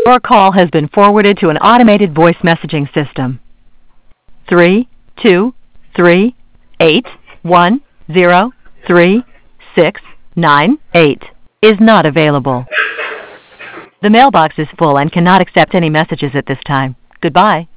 Your call has been forwarded to an automated voice messaging system. 32381036698 is not available. The mailbox is full and cannot accept any messages at this time. Goodbye.